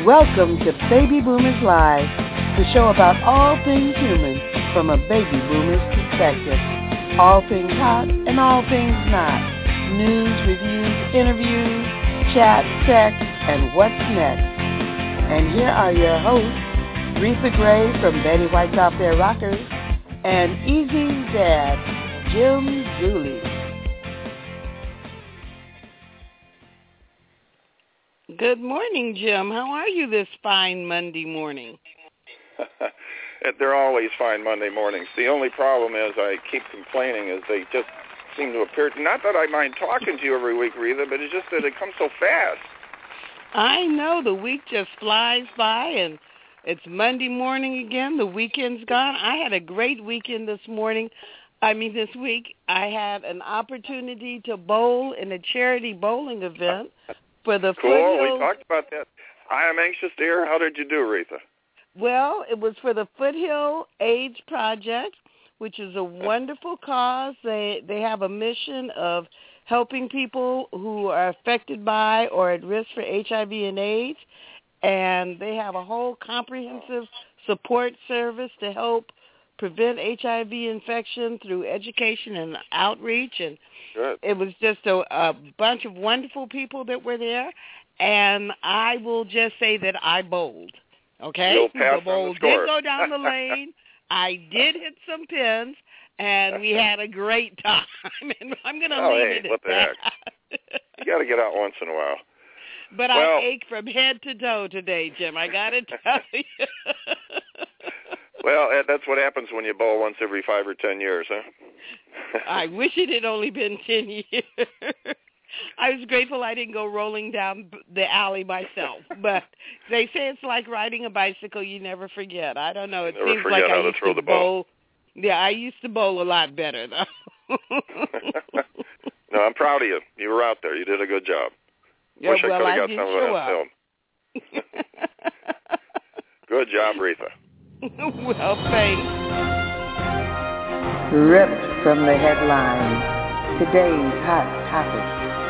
Welcome to Baby Boomers Live, the show about all things human from a baby boomer's perspective. All things hot and all things not. News, reviews, interviews, chat, sex, and what's next. And here are your hosts, Retha Gray from Betty White's Off Their Rockers and Easy's dad, Jim Dooley. Good morning, Jim. How are you this fine Monday morning? They're always fine Monday mornings. The only problem is I keep complaining is they just seem to appear, not that I mind talking to you every week, Retha, but it's just that it comes so fast. I know. The week just flies by, and it's Monday morning again. The weekend's gone. I had a great weekend this week. I had an opportunity to bowl in a charity bowling event for the Cool. Foothills. We talked about that. I am anxious to hear. How did you do, Retha? Well, it was for the Foothill AIDS Project, which is a wonderful cause. They have a mission of helping people who are affected by or at risk for HIV and AIDS, and they have a whole comprehensive support service to help prevent HIV infection through education and outreach. And Good. It was just a bunch of wonderful people that were there, and I will just say that I bowled. Okay? You'll pass The bowl on the score. did go down the lane. I did hit some pins, and we had a great time. And I'm going to leave it what at the that. heck? You got to get out once in a while. But I ache from head to toe today, Jim. I got to tell you. Well, that's what happens when you bowl once every 5 or 10 years, huh? I wish it had only been 10 years. I was grateful I didn't go rolling down the alley myself. But they say it's like riding a bicycle. You never forget. I don't know. It Never seems forget like how I to used throw to the ball. Yeah, I used to bowl a lot better, though. No, I'm proud of you. You were out there. You did a good job. Yeah, Wish I well, could have I got did some of show that up. film. Good job, Retha. Well, thanks. Ripped from the headlines, today's hot topic.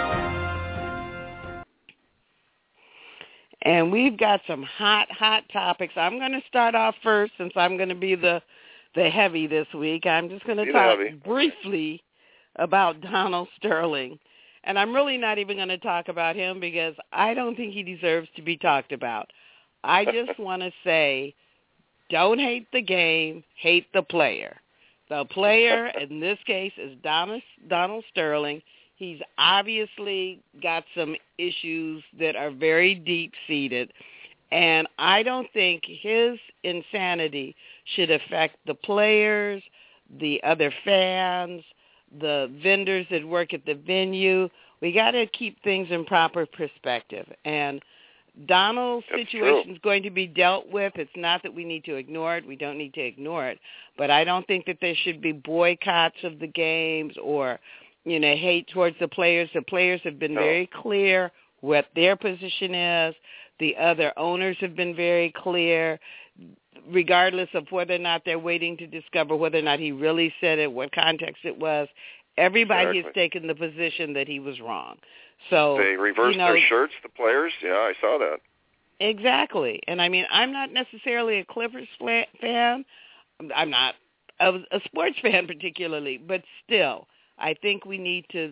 And we've got some hot topics. I'm going to start off first since I'm going to be the heavy this week. I'm just going to talk briefly about Donald Sterling. And I'm really not even going to talk about him because I don't think he deserves to be talked about. I just want to say, don't hate the game, hate the player. The player, in this case, is Donald Sterling. He's obviously got some issues that are very deep-seated, and I don't think his insanity should affect the players, the other fans, the vendors that work at the venue. We got to keep things in proper perspective, and Donald's situation is going to be dealt with. It's not that we need to ignore it. We don't need to ignore it. But I don't think that there should be boycotts of the games or, hate towards the players. The players have been very clear what their position is. The other owners have been very clear, regardless of whether or not they're waiting to discover whether or not he really said it, what context it was. Everybody has taken the position that he was wrong. So they reversed their shirts, the players? Yeah, I saw that. Exactly. And, I'm not necessarily a Clippers fan. I'm not a sports fan particularly, but still, I think we need to,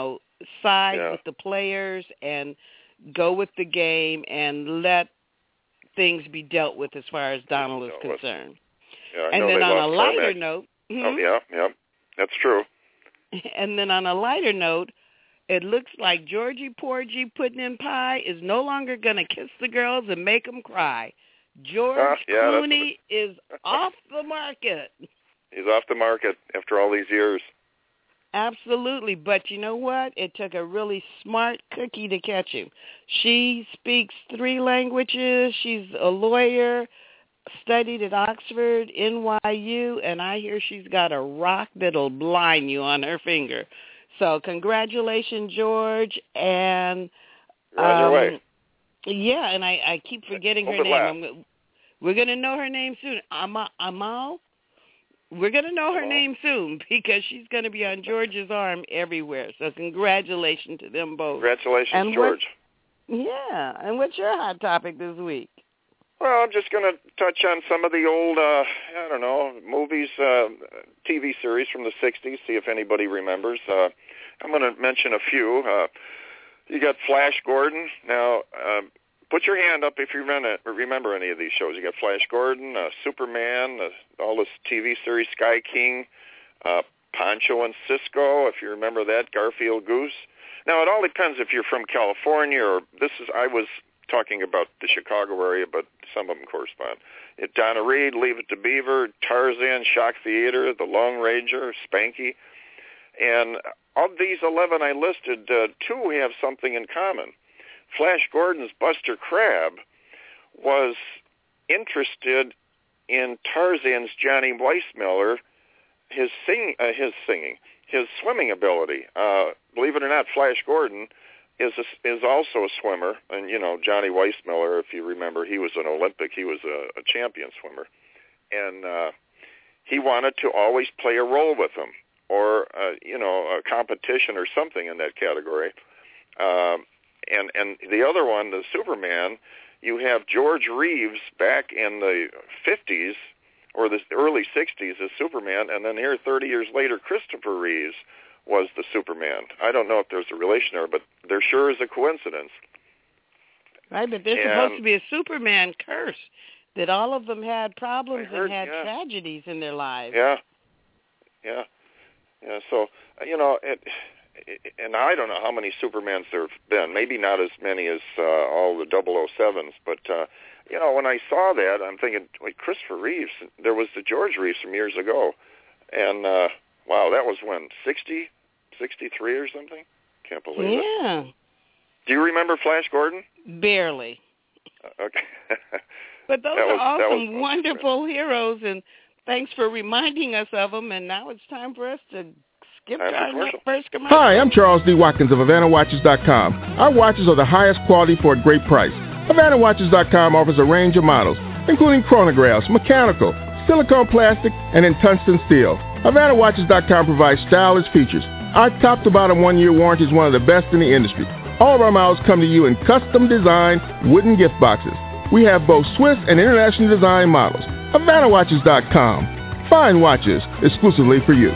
side with the players and go with the game and let things be dealt with as far as Donald is concerned. Yeah, and then on a lighter note... yeah, that's true. And then on a lighter note, it looks like Georgie Porgy Puddin' Pie is no longer going to kiss the girls and make them cry. George Clooney is off the market. He's off the market after all these years. Absolutely. But you know what? It took a really smart cookie to catch him. She speaks 3 languages. She's a lawyer, studied at Oxford, NYU, and I hear she's got a rock that'll blind you on her finger. So congratulations, George, and you're on your way. Yeah, and I keep forgetting her name. We're going to know her name soon. Amal? We're going to know her name soon because she's going to be on George's arm everywhere. So congratulations to them both. Congratulations, George. Yeah, and what's your hot topic this week? Well, I'm just going to touch on some of the old, movies, TV series from the 60s, see if anybody remembers. I'm going to mention a few. You got Flash Gordon. Now, put your hand up if you remember any of these shows. You got Flash Gordon, Superman, all this TV series, Sky King, Pancho and Cisco, if you remember that, Garfield Goose. Now, it all depends if you're from California or I was talking about the Chicago area, but some of them correspond. Donna Reed, Leave It to Beaver, Tarzan, Shock Theater, The Lone Ranger, Spanky. And of these 11 I listed, two have something in common. Flash Gordon's Buster Crabbe was interested in Tarzan's Johnny Weissmuller, his swimming ability. Believe it or not, Flash Gordon is also a swimmer, and Johnny Weissmuller, if you remember, he was an Olympic, he was a champion swimmer, and he wanted to always play a role with him, or a competition or something in that category. And the other one, the Superman, you have George Reeves back in the 50s or the early 60s as Superman, and then here 30 years later, Christopher Reeves was the Superman. I don't know if there's a relation there, but there sure is a coincidence. Right, but there's supposed to be a Superman curse, that all of them had problems and had tragedies in their lives. Yeah. So, and I don't know how many Supermans there have been. Maybe not as many as all the 007s, but, when I saw that, I'm thinking, wait, Christopher Reeves, there was the George Reeves from years ago, and, wow, that was when, 63 or something? Can't believe it. Yeah. Do you remember Flash Gordon? Barely. Okay. But those are awesome, wonderful heroes, and thanks for reminding us of them, and now it's time for us to skip to our first commercial. Hi, I'm Charles D. Watkins of HavanaWatches.com. Our watches are the highest quality for a great price. HavanaWatches.com offers a range of models, including chronographs, mechanical, silicone plastic, and in tungsten steel. HavanaWatches.com provides stylish features. Our top-to-bottom 1-year warranty is one of the best in the industry. All of our models come to you in custom-designed wooden gift boxes. We have both Swiss and international design models. HavanaWatches.com. Fine watches exclusively for you.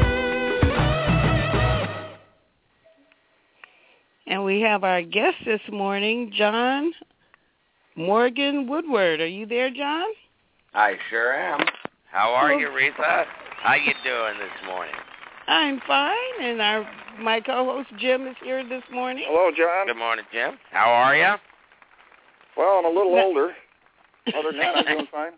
And we have our guest this morning, John Morgan Woodward. Are you there, John? I sure am. How are you, Rita? How you doing this morning? I'm fine, and my co-host Jim is here this morning. Hello, John. Good morning, Jim. How are you? Well, I'm a little older. Other than that, I'm doing fine.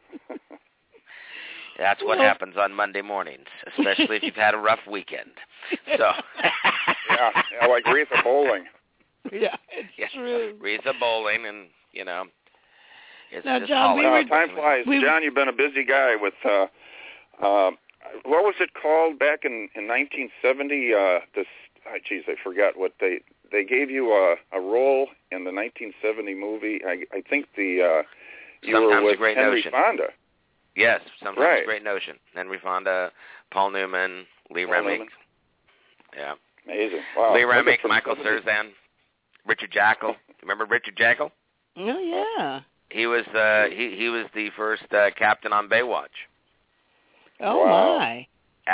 That's what happens on Monday mornings, especially if you've had a rough weekend. So. yeah, like Rita bowling. Yeah, it's true. Rita bowling, and it's now, just John, time flies. John, you've been a busy guy with. What was it called back in 1970? I forgot what they gave you a role in the 1970 movie. I think you were with Henry Fonda. Yes, Sometimes a Great Notion. Henry Fonda, Paul Newman, Lee Remick. Yeah. Amazing. Wow. Lee Remick, Michael Cerzan, Richard Jackal. Remember Richard Jackal? Oh yeah. He was he was the first captain on Baywatch. Oh my!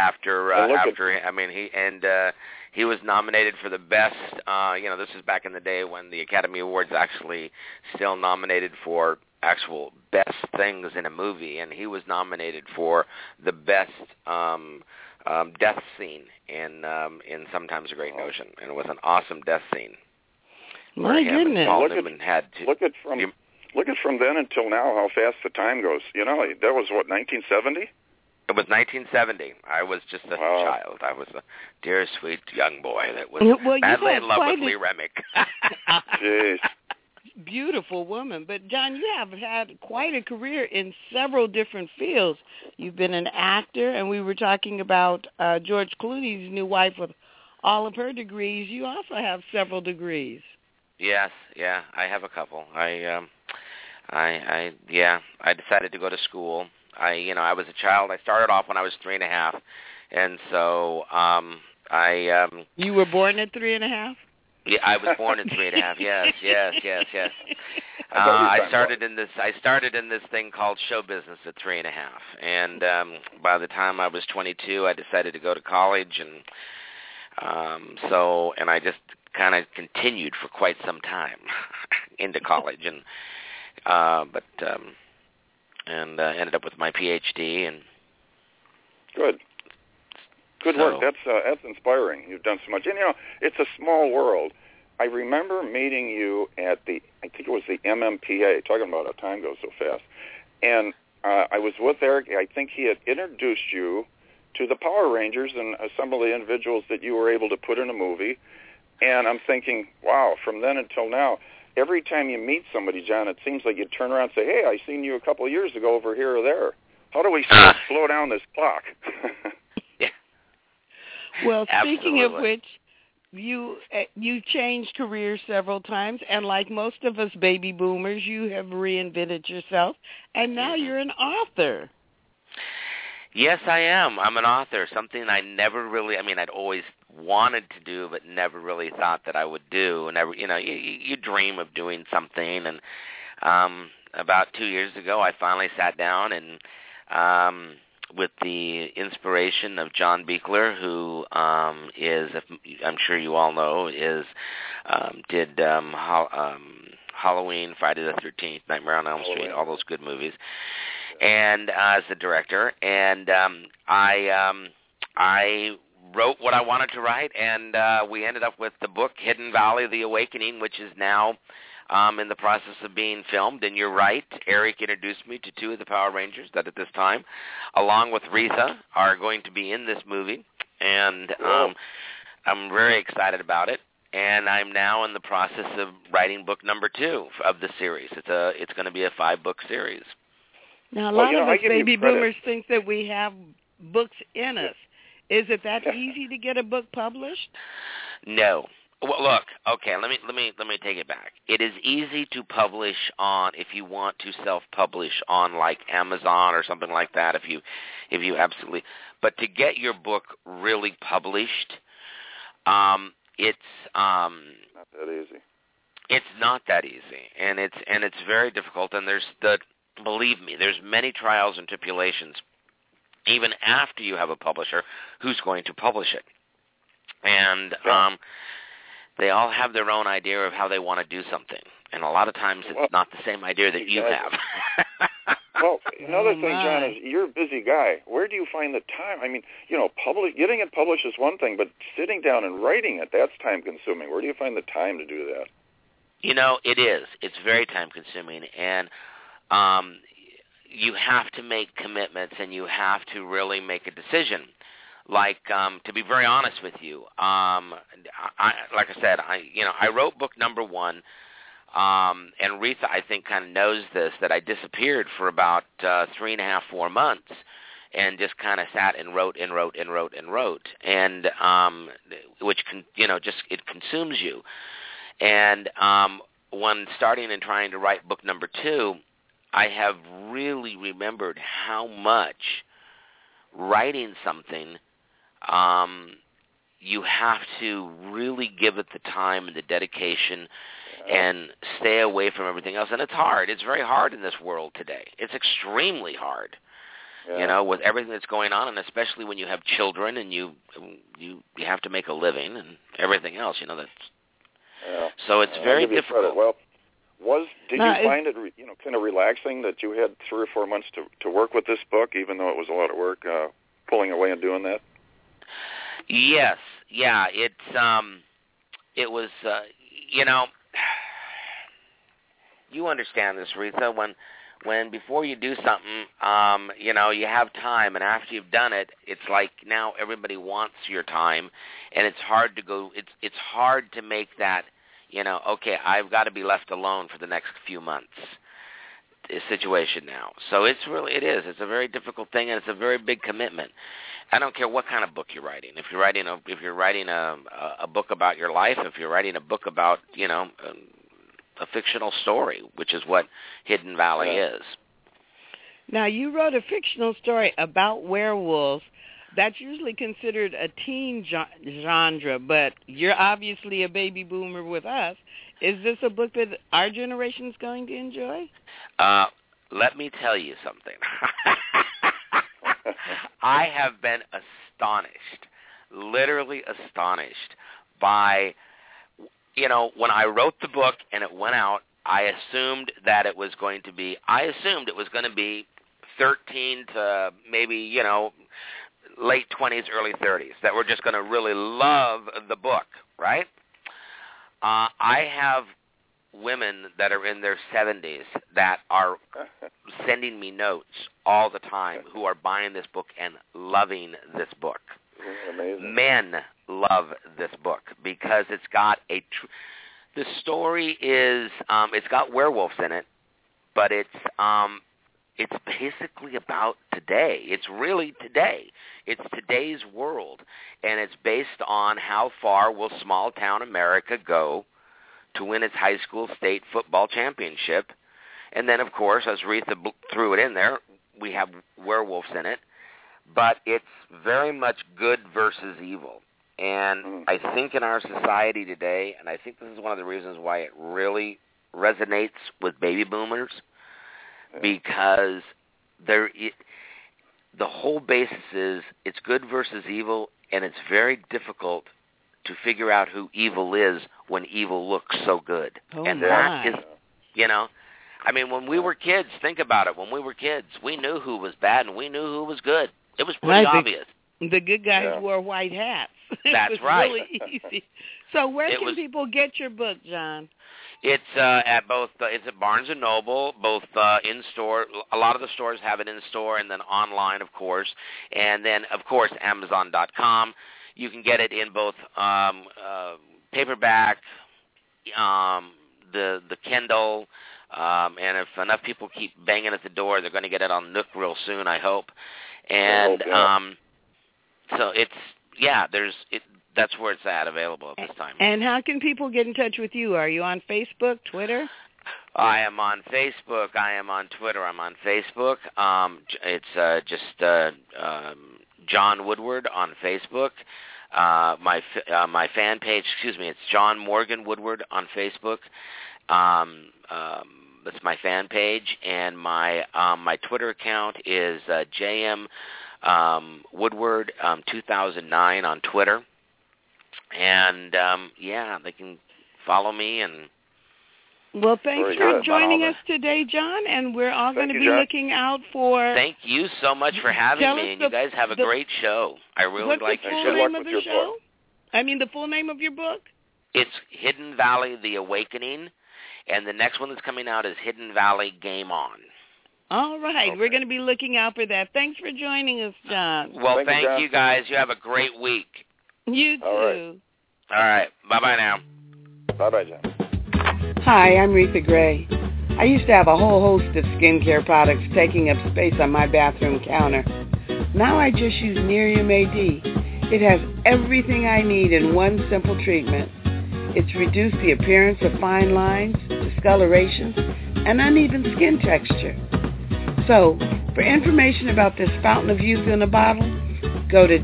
He was nominated for the best. This is back in the day when the Academy Awards actually still nominated for actual best things in a movie, and he was nominated for the best death scene in Sometimes a Great Notion, and it was an awesome death scene. My goodness! Look at from then until now how fast the time goes. That was what, 1970. It was 1970. I was just a child. I was a dear, sweet young boy that was madly in love with Lee Remick. Jeez. Beautiful woman. But, John, you have had quite a career in several different fields. You've been an actor, and we were talking about George Clooney's new wife with all of her degrees. You also have several degrees. Yes, yeah, I have a couple. I decided to go to school. I was a child. I started off when I was 3.5, and so You were born at 3.5? Yeah, I was born in 3.5. Yes. I started in this thing called show business at 3.5, and by the time I was 22, I decided to go to college, and I just kind of continued for quite some time into college, and ended up with my PhD. And Good work. That's inspiring. You've done so much. And, it's a small world. I remember meeting you at I think it was the MMPA, talking about how time goes so fast. And I was with Eric. I think he had introduced you to the Power Rangers and some of the individuals that you were able to put in a movie. And I'm thinking, wow, from then until now, every time you meet somebody, John, it seems like you turn around and say, hey, I seen you a couple of years ago over here or there. How do we slow down this clock? Well, speaking Absolutely. of which, you changed careers several times, and like most of us baby boomers, you have reinvented yourself, and now you're an author. Yes, I am. I'm an author, something I never really, I'd always wanted to do, but never really thought that I would do. Never, you dream of doing something, and about 2 years ago, I finally sat down and with the inspiration of John Buechler, who is, I'm sure you all know, did Halloween, Friday the 13th, Nightmare on Elm Street, all those good movies, and as the director. And I wrote what I wanted to write, and we ended up with the book Hidden Valley: The Awakening, which is now in the process of being filmed. And you're right, Eric introduced me to two of the Power Rangers that at this time, along with Rita, are going to be in this movie. And I'm very excited about it. And I'm now in the process of writing book number 2 of the series. It's going to be a 5-book series. Now, a lot of us baby boomers think that we have books in us. Is it that easy to get a book published? No. Well, look, okay, let me take it back. It is easy to publish on, if you want to self-publish on like Amazon or something like that, if you absolutely, but to get your book really published, it's not that easy. It's not that easy, and it's very difficult. And believe me, there's many trials and tribulations, even after you have a publisher who's going to publish it, and they all have their own idea of how they want to do something, and a lot of times it's not the same idea that you have. Well, another thing, John, is you're a busy guy. Where do you find the time? Getting it published is one thing, but sitting down and writing it, that's time-consuming. Where do you find the time to do that? It is. It's very time-consuming, and you have to make commitments, and you have to really make a decision. Like, to be very honest with you, like I said, I wrote book number 1, and Rita, I think, kind of knows this, that I disappeared for about 3.5, 4 months, and just kind of sat and wrote, and which it consumes you. And when starting and trying to write book number 2, I have really remembered how much writing something, you have to really give it the time and the dedication and stay away from everything else. And it's hard. It's very hard in this world today. It's extremely hard, with everything that's going on, and especially when you have children and you have to make a living and everything else. So it's very difficult. Well, did you find it kind of relaxing that you had 3 or 4 months to work with this book, even though it was a lot of work pulling away and doing that? Yes, yeah, it was, you understand this, Rita, when before you do something, you have time, and after you've done it, it's like now everybody wants your time, and it's hard to make that, okay, I've got to be left alone for the next few months situation now. So it's a very difficult thing, and it's a very big commitment. I don't care what kind of book you're writing. If you're writing a book about your life, if you're writing a book about, a fictional story, which is what Hidden Valley is. Now, you wrote a fictional story about werewolves. that's usually considered a teen genre, but you're obviously a baby boomer with us. Is this a book that our generation's going to enjoy? Let me tell you something. I have been astonished, literally astonished by, when I wrote the book and it went out, I assumed it was going to be 13 to maybe, late 20s, early 30s, that were just going to really love the book, right? I have women that are in their 70s that are sending me notes all the time who are buying this book and loving this book. Amazing. Men love this book because it's got the story is it's got werewolves in it, but it's basically about today. It's really today. It's today's world, and it's based on how far will small-town America go to win its high school state football championship. And then, of course, as Retha threw it in there, we have werewolves in it. But it's very much good versus evil. And I think in our society today, and I think this is one of the reasons why it really resonates with baby boomers, because the whole basis is it's good versus evil, and it's very difficult to figure out who evil is when evil looks so good. That is, when we were kids, think about it. When we were kids, we knew who was bad and we knew who was good. It was pretty obvious. The good guys wore white hats. That's right. Really easy. So where can people get your book, John? It's at both. It's at Barnes & Noble, both in store. A lot of the stores have it in store, and then online, of course, and then of course Amazon.com. You can get it in both paperback, the Kindle, and if enough people keep banging at the door, they're going to get it on Nook real soon, I hope. And so that's where it's available at this time. And how can people get in touch with you? Are you on Facebook, Twitter? I am on Facebook. I am on Twitter. I'm on Facebook. It's just John Woodward on Facebook. My fan page, it's John Morgan Woodward on Facebook. That's my fan page, and my Twitter account is JM Woodward 2009 on Twitter. And they can follow me. And well, thanks for joining us today, John, and we're all going to be looking out for... Thank you so much for having me, and you guys have a great show. I really like your show. What's the full name of the show? I mean, the full name of your book? It's Hidden Valley, The Awakening, and the next one that's coming out is Hidden Valley, Game On. All right. Okay. We're going to be looking out for that. Thanks for joining us, John. Well, thank you, guys. You have a great week. You too. All right. Bye-bye now. Bye-bye, John. Hi, I'm Retha Gray. I used to have a whole host of skincare products taking up space on my bathroom counter. Now I just use Nerium AD. It has everything I need in one simple treatment. It's reduced the appearance of fine lines, discolorations, and uneven skin texture. So, for information about this fountain of youth in a bottle, go to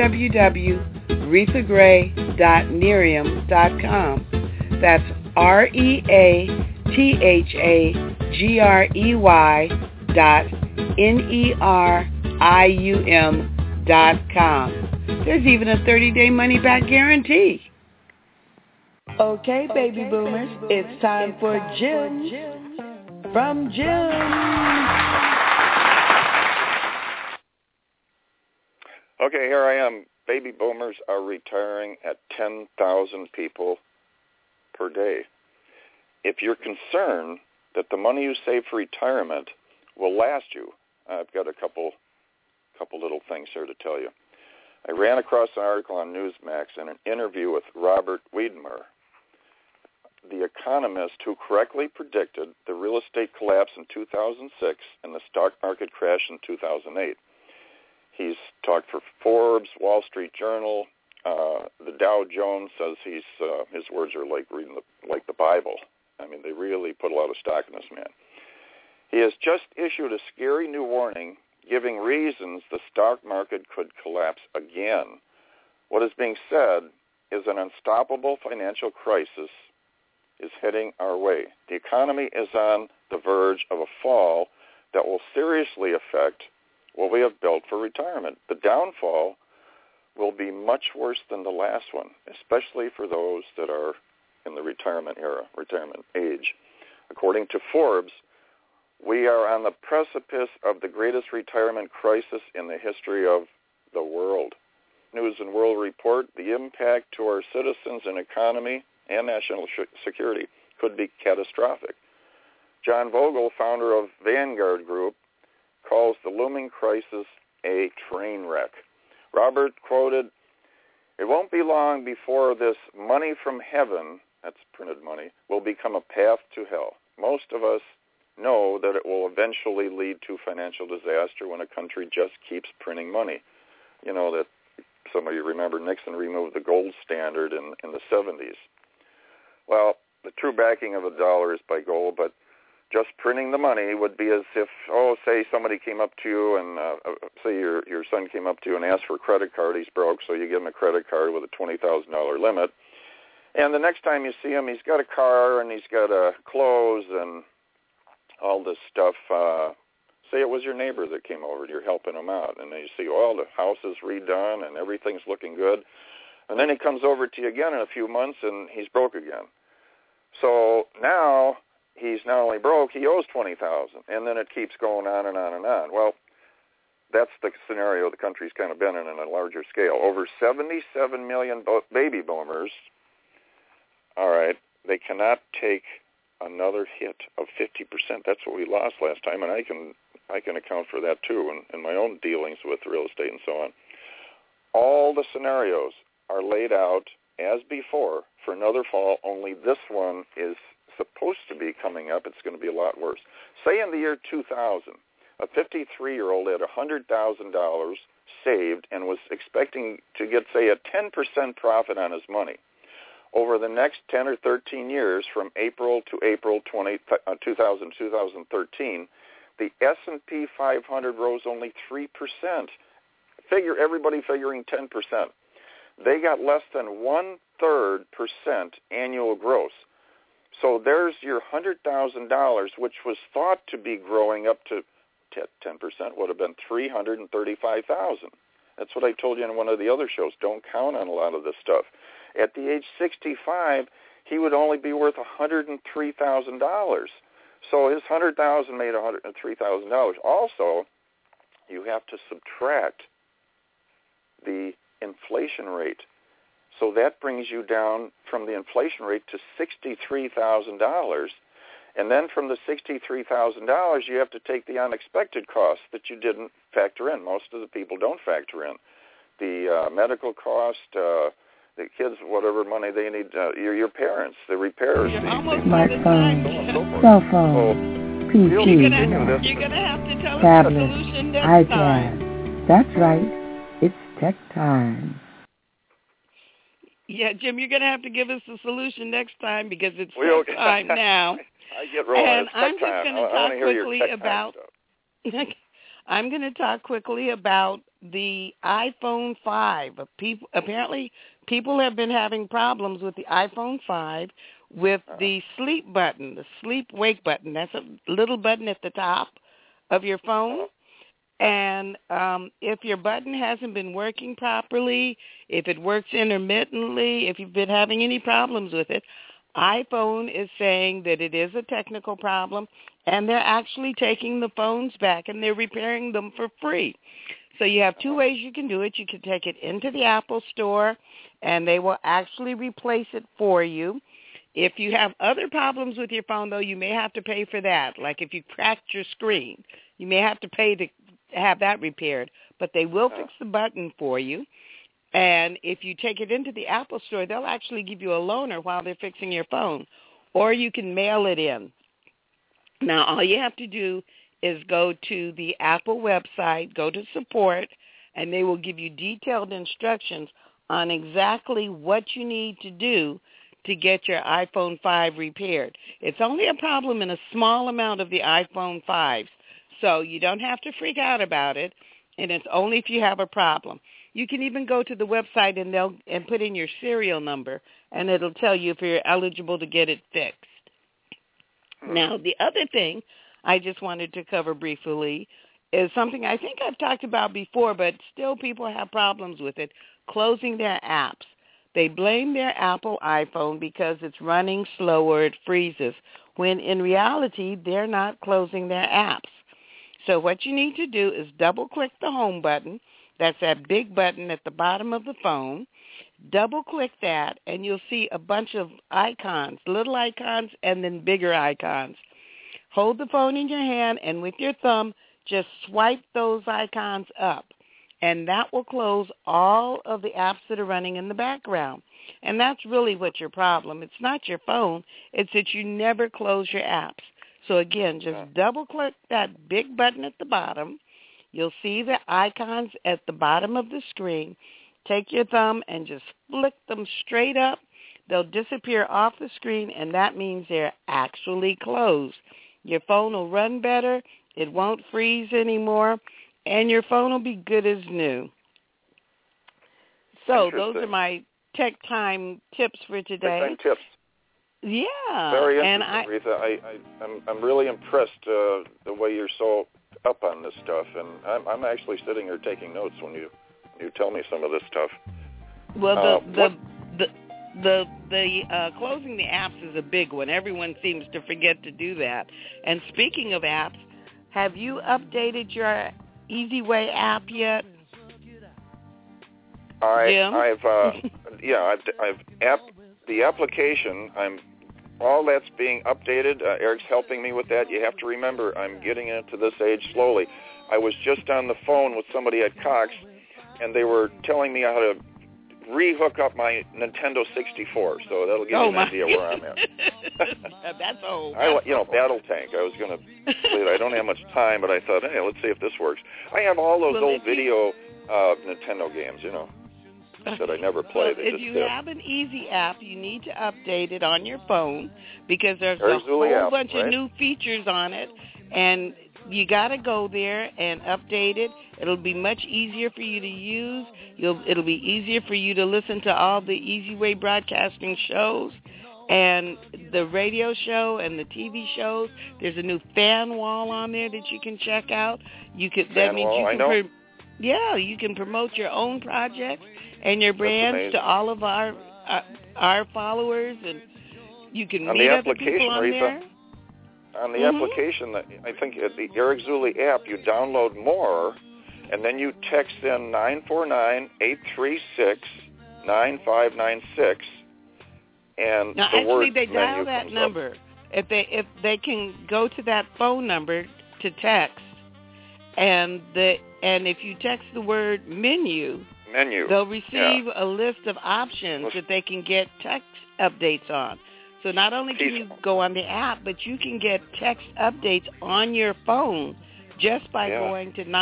www.rethagray.nerium.com. That's REATHAGREY.NERIUM.com. There's even a 30-day money-back guarantee. Okay, baby boomers, it's time for Gems from Gems. Okay, here I am. Baby boomers are retiring at 10,000 people per day. If you're concerned that the money you save for retirement will last you, I've got a couple little things here to tell you. I ran across an article on Newsmax and an interview with Robert Wiedmer, the economist who correctly predicted the real estate collapse in 2006 and the stock market crash in 2008. He's talked for Forbes, Wall Street Journal. The Dow Jones says his words are like reading like the Bible. I mean, they really put a lot of stock in this man. He has just issued a scary new warning giving reasons the stock market could collapse again. What is being said is an unstoppable financial crisis is heading our way. The economy is on the verge of a fall that will seriously affect what we have built for retirement. The downfall will be much worse than the last one, especially for those that are in the retirement era, retirement age. According to Forbes, we are on the precipice of the greatest retirement crisis in the history of the world. News and World Report, the impact to our citizens and economy and national security could be catastrophic. John Vogel, founder of Vanguard Group, calls the looming crisis a train wreck. Robert quoted, "It won't be long before this money from heaven," that's printed money, "will become a path to hell. Most of us know that it will eventually lead to financial disaster when a country just keeps printing money." You know that some of you remember Nixon removed the gold standard in the 70s. Well, the true backing of a dollar is by gold, but just printing the money would be as if, say somebody came up to you and say your son came up to you and asked for a credit card. He's broke, so you give him a credit card with a $20,000 limit. And the next time you see him, he's got a car and he's got clothes and all this stuff. Say it was your neighbor that came over and you're helping him out. And then you see, the house is redone and everything's looking good. And then he comes over to you again in a few months and he's broke again. So now he's not only broke, he owes $20,000, and then it keeps going on and on and on. Well, that's the scenario the country's kind of been in a larger scale. Over 77 million baby boomers, all right, they cannot take another hit of 50%. That's what we lost last time, and I can account for that too in my own dealings with real estate and so on. All the scenarios are laid out as before for another fall, only this one is supposed to be coming up. It's going to be a lot worse. Say in the year 2000, a 53-year-old had $100,000 saved and was expecting to get, say, a 10% profit on his money. Over the next 10 or 13 years, from April to April 2013, the S&P 500 rose only 3%. Everybody figuring 10%. They got less than 1/3% annual growth. So there's your $100,000, which was thought to be growing up to 10%, would have been $335,000. That's what I told you in one of the other shows. Don't count on a lot of this stuff. At the age 65, he would only be worth $103,000. So his $100,000 made $103,000. Also, you have to subtract the inflation rate. So that brings you down from the inflation rate to $63,000. And then from the $63,000, you have to take the unexpected costs that you didn't factor in. Most of the people don't factor in. The medical cost, the kids, whatever money they need, your parents, the repairs. Smartphone, cell phone, PC, you're gonna have to tell tablet, us the solution next time. iPad. That's right. It's tech time. Yeah, Jim, you're going to have to give us the solution next time because it's tech time now. I get rolling. And I'm just going to talk quickly about. I'm going to talk quickly about the iPhone 5. Apparently, people have been having problems with the iPhone 5 with the sleep button, the sleep-wake button. That's a little button at the top of your phone. And if your button hasn't been working properly, if it works intermittently, if you've been having any problems with it, iPhone is saying that it is a technical problem, and they're actually taking the phones back, and they're repairing them for free. So you have two ways you can do it. You can take it into the Apple Store, and they will actually replace it for you. If you have other problems with your phone, though, you may have to pay for that. Like if you cracked your screen, you may have to pay to have that repaired, but they will fix the button for you. And if you take it into the Apple Store, they'll actually give you a loaner while they're fixing your phone, or you can mail it in. Now, all you have to do is go to the Apple website, go to support, and they will give you detailed instructions on exactly what you need to do to get your iPhone 5 repaired. It's only a problem in a small amount of the iPhone 5s. So you don't have to freak out about it, and it's only if you have a problem. You can even go to the website and put in your serial number, and it'll tell you if you're eligible to get it fixed. Now, the other thing I just wanted to cover briefly is something I think I've talked about before, but still people have problems with it, closing their apps. They blame their Apple iPhone because it's running slower, it freezes, when in reality they're not closing their apps. So what you need to do is double-click the home button. That's that big button at the bottom of the phone. Double-click that, and you'll see a bunch of icons, little icons and then bigger icons. Hold the phone in your hand, and with your thumb, just swipe those icons up, and that will close all of the apps that are running in the background. And that's really what's your problem. It's not your phone. It's that you never close your apps. So, again, just double-click that big button at the bottom. You'll see the icons at the bottom of the screen. Take your thumb and just flick them straight up. They'll disappear off the screen, and that means they're actually closed. Your phone will run better. It won't freeze anymore, and your phone will be good as new. So those are my Tech Time tips for today. Tech Time tips. Yeah. Very interesting, Aretha. I'm really impressed the way you're so up on this stuff, and I'm actually sitting here taking notes when you tell me some of this stuff. Well, the closing the apps is a big one. Everyone seems to forget to do that. And speaking of apps, have you updated your Easy Way app yet? The application. All that's being updated. Eric's helping me with that. You have to remember, I'm getting into this age slowly. I was just on the phone with somebody at Cox, and they were telling me how to re-hook up my Nintendo 64. So that'll give you an idea where I'm at. That's old. Battle Tank. I was going to play it. I don't have much time, but I thought, hey, let's see if this works. I have all those old video Nintendo games, that I never played. Well, if you have an Easy app, you need to update it on your phone because there's a whole bunch of new features on it, and you got to go there and update it. It'll be much easier for you to use. It'll be easier for you to listen to all the Easy Way Broadcasting shows and the radio show and the TV shows. There's a new fan wall on there that you can check out. You can promote your own projects and your brands to all of our followers, and you can meet other people on there. On the application, I think the Eric Zuley app, you download more, and then you text in 949-836-9596, and now, the word actually, they dial menu that comes number. Up. If they can go to that phone number to text, and if you text the word menu, they'll receive a list of options that they can get text updates on. So not only can you go on the app, but you can get text updates on your phone just by going to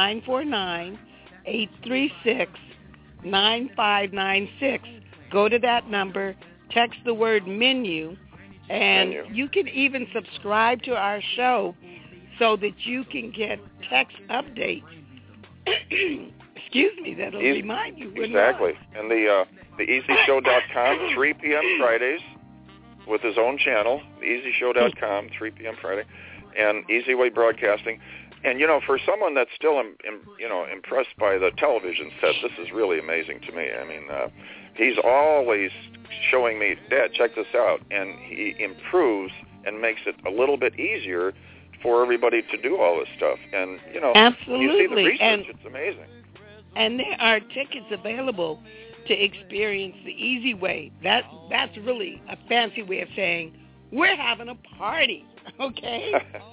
949-836-9596. Go to that number, text the word menu, and you can even subscribe to our show so that you can get text updates. Excuse me, that'll remind you. Exactly. And the EasyShow.com, 3 p.m. Fridays, with his own channel, EasyShow.com, 3 p.m. Friday, and Easy Way Broadcasting. And, for someone that's still, impressed by the television set, this is really amazing to me. I mean, he's always showing me, Dad, check this out. And he improves and makes it a little bit easier for everybody to do all this stuff. And, absolutely. When you see the research, it's amazing. And there are tickets available to experience the Easy Way. That's really a fancy way of saying we're having a party, okay?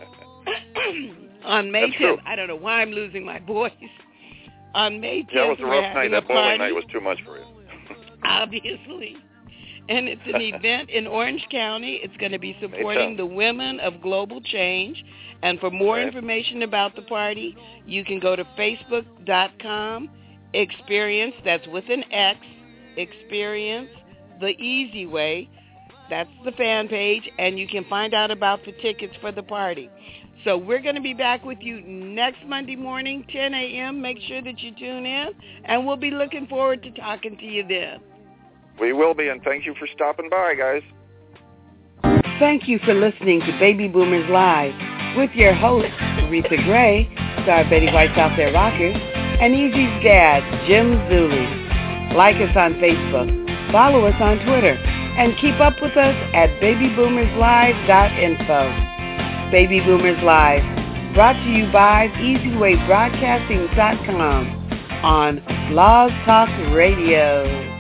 On May 10th, I don't know why I'm losing my voice. On May 10th, that was a rough night. That bowling night was too much for you. Obviously. And it's an event in Orange County. It's going to be supporting the women of global change. And for more information about the party, you can go to facebook.com, experience, that's with an X, experience the Easy Way. That's the fan page, and you can find out about the tickets for the party. So we're going to be back with you next Monday morning, 10 a.m. Make sure that you tune in, and we'll be looking forward to talking to you then. We will be, and thank you for stopping by, guys. Thank you for listening to Baby Boomers Live with your hosts, Aretha Gray, star Betty White's Out There Rockers, and Easy's dad, Jim Zulu. Like us on Facebook, follow us on Twitter, and keep up with us at babyboomerslive.info. Baby Boomers Live, brought to you by EasyWayBroadcasting.com on Blog Talk Radio.